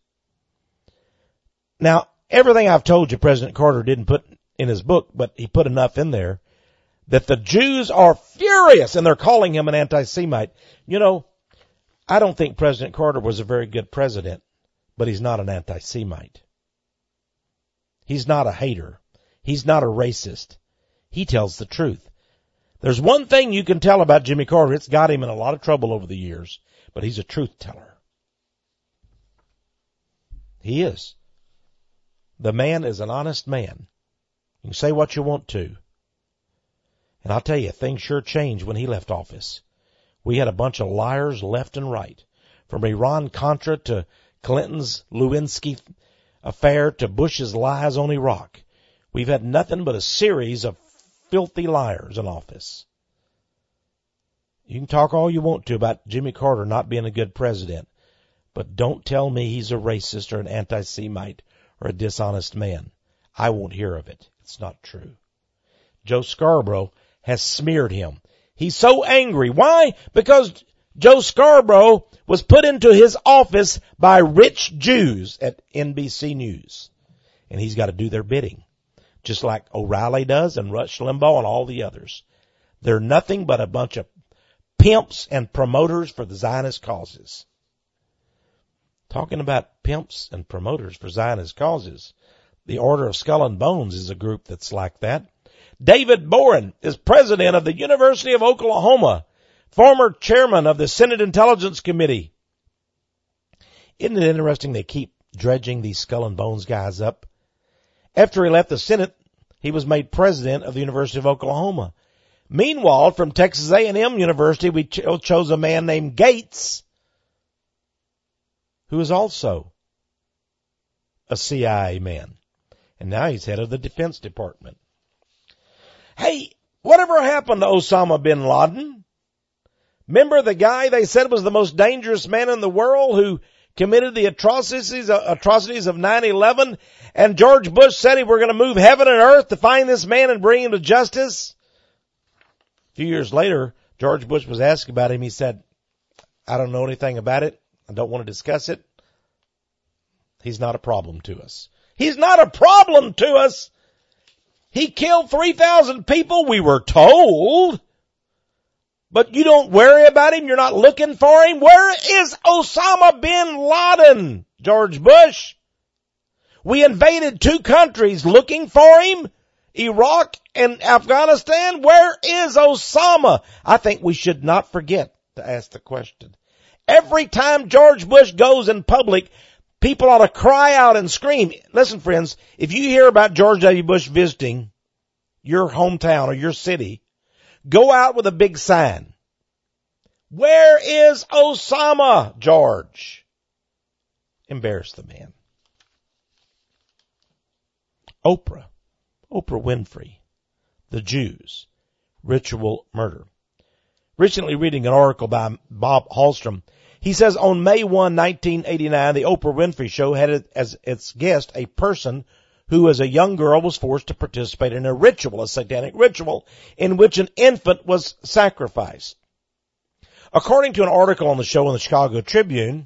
Now, everything I've told you, President Carter didn't put in his book, but he put enough in there that the Jews are furious, and they're calling him an anti-Semite. You know, I don't think President Carter was a very good president, but he's not an anti-Semite. He's not a hater. He's not a racist. He tells the truth. There's one thing you can tell about Jimmy Carter. It's got him in a lot of trouble over the years, but he's a truth teller. He is. The man is an honest man. You can say what you want to. And I'll tell you, things sure changed when he left office. We had a bunch of liars left and right. From Iran-Contra to Clinton's Lewinsky affair to Bush's lies on Iraq. We've had nothing but a series of filthy liars in office. You can talk all you want to about Jimmy Carter not being a good president, but don't tell me he's a racist or an anti-Semite or a dishonest man. I won't hear of it. It's not true. Joe Scarborough has smeared him. He's so angry. Why? Because Joe Scarborough was put into his office by rich Jews at N B C News. And he's got to do their bidding. Just like O'Reilly does and Rush Limbaugh and all the others. They're nothing but a bunch of pimps and promoters for the Zionist causes. Talking about pimps and promoters for Zionist causes, the Order of Skull and Bones is a group that's like that. David Boren is president of the University of Oklahoma, former chairman of the Senate Intelligence Committee. Isn't it interesting they keep dredging these Skull and Bones guys up? After he left the Senate, he was made president of the University of Oklahoma. Meanwhile, from Texas A and M University, we cho- chose a man named Gates, who is also a C I A man. And now he's head of the Defense Department. Hey, whatever happened to Osama bin Laden? Remember the guy they said was the most dangerous man in the world who committed the atrocities, uh, atrocities of nine eleven? And George Bush said he were going to move heaven and earth to find this man and bring him to justice. A few years later, George Bush was asked about him. He said, I don't know anything about it. I don't want to discuss it. He's not a problem to us. He's not a problem to us. He killed three thousand people, we were told. But you don't worry about him. You're not looking for him. Where is Osama bin Laden, George Bush? We invaded two countries looking for him, Iraq and Afghanistan. Where is Osama? I think we should not forget to ask the question. Every time George Bush goes in public, people ought to cry out and scream. Listen, friends, if you hear about George W. Bush visiting your hometown or your city, go out with a big sign. Where is Osama, George? Embarrass the man. Oprah, Oprah Winfrey, the Jews, ritual murder. Recently reading an article by Bob Hallstrom, he says on May first, nineteen eighty-nine, the Oprah Winfrey Show had as its guest a person who as a young girl was forced to participate in a ritual, a satanic ritual, in which an infant was sacrificed. According to an article on the show in the Chicago Tribune,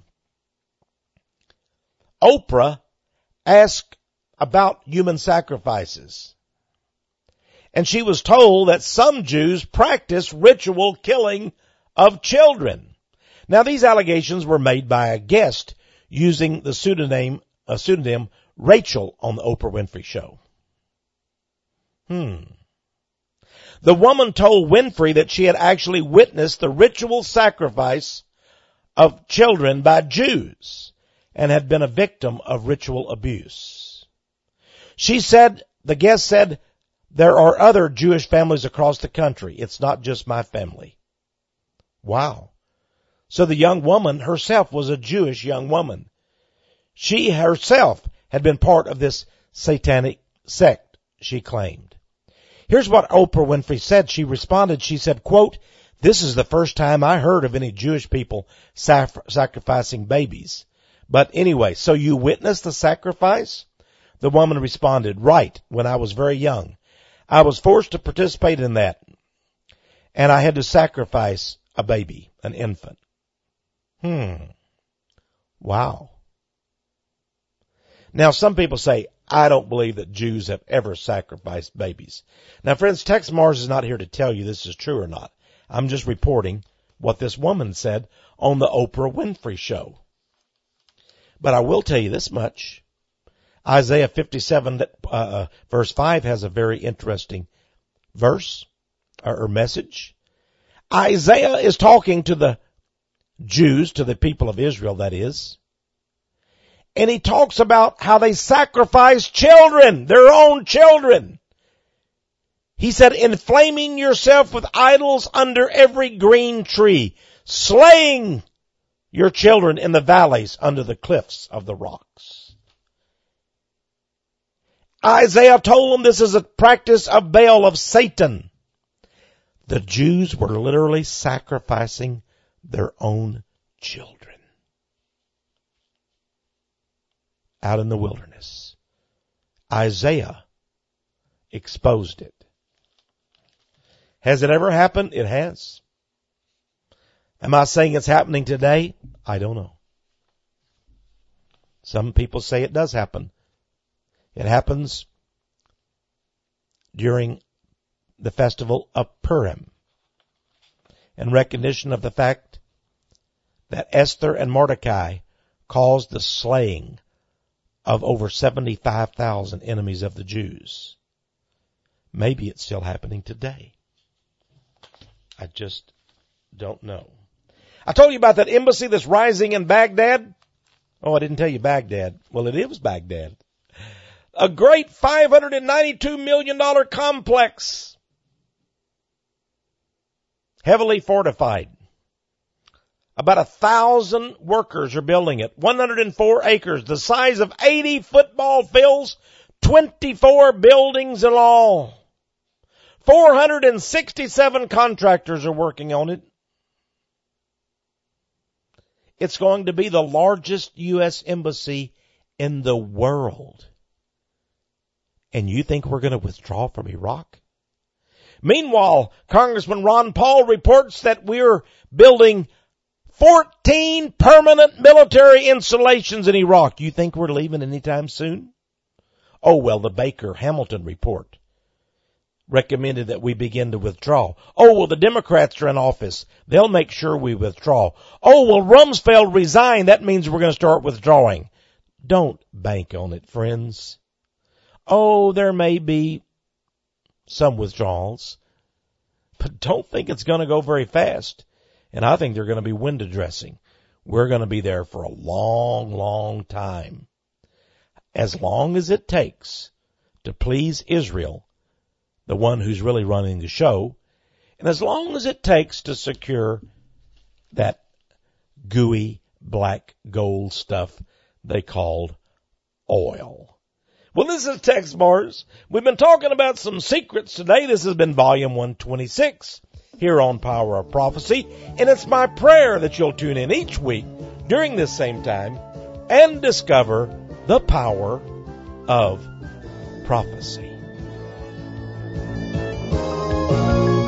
Oprah asked about human sacrifices. And she was told that some Jews practice ritual killing of children. Now, these allegations were made by a guest using the pseudonym, a pseudonym Rachel on the Oprah Winfrey Show. Hmm. The woman told Winfrey that she had actually witnessed the ritual sacrifice of children by Jews and had been a victim of ritual abuse. She said, the guest said, there are other Jewish families across the country. It's not just my family. Wow. So the young woman herself was a Jewish young woman. She herself had been part of this satanic sect, she claimed. Here's what Oprah Winfrey said. She responded, she said, quote, "This is the first time I heard of any Jewish people sac- sacrificing babies. But anyway, so you witnessed the sacrifice?" The woman responded, "Right, when I was very young. I was forced to participate in that, and I had to sacrifice a baby, an infant." Hmm. Wow. Now, some people say, I don't believe that Jews have ever sacrificed babies. Now, friends, Tex Mars is not here to tell you this is true or not. I'm just reporting what this woman said on the Oprah Winfrey Show. But I will tell you this much. Isaiah fifty-seven, uh, verse five has a very interesting verse or message. Isaiah is talking to the Jews, to the people of Israel, that is. And he talks about how they sacrifice children, their own children. He said, inflaming yourself with idols under every green tree, slaying your children in the valleys under the cliffs of the rocks. Isaiah told them this is a practice of Baal, of Satan. The Jews were literally sacrificing their own children out in the wilderness. Isaiah exposed it. Has it ever happened? It has. Am I saying it's happening today? I don't know. Some people say it does happen. It happens during the festival of Purim, in recognition of the fact that Esther and Mordecai caused the slaying of over seventy-five thousand enemies of the Jews. Maybe it's still happening today. I just don't know. I told you about that embassy that's rising in Baghdad. Oh, I didn't tell you Baghdad. Well, it is Baghdad. A great five hundred ninety-two million dollars complex. Heavily fortified. About a thousand workers are building it. one hundred four acres, the size of eighty football fields, twenty-four buildings in all. four hundred sixty-seven contractors are working on it. It's going to be the largest U S embassy in the world. And you think we're going to withdraw from Iraq? Meanwhile, Congressman Ron Paul reports that we're building fourteen permanent military installations in Iraq. You think we're leaving anytime soon? Oh, well, the Baker Hamilton report recommended that we begin to withdraw. Oh, well, the Democrats are in office. They'll make sure we withdraw. Oh, well, Rumsfeld resigned. That means we're going to start withdrawing. Don't bank on it, friends. Oh, there may be some withdrawals, but don't think it's going to go very fast. And I think they're going to be window dressing. We're going to be there for a long, long time. As long as it takes to please Israel, the one who's really running the show, and as long as it takes to secure that gooey black gold stuff they called oil. Well, this is Tex Mars. We've been talking about some secrets today. This has been volume one twenty-six here on Power of Prophecy, and it's my prayer that you'll tune in each week during this same time and discover the power of prophecy.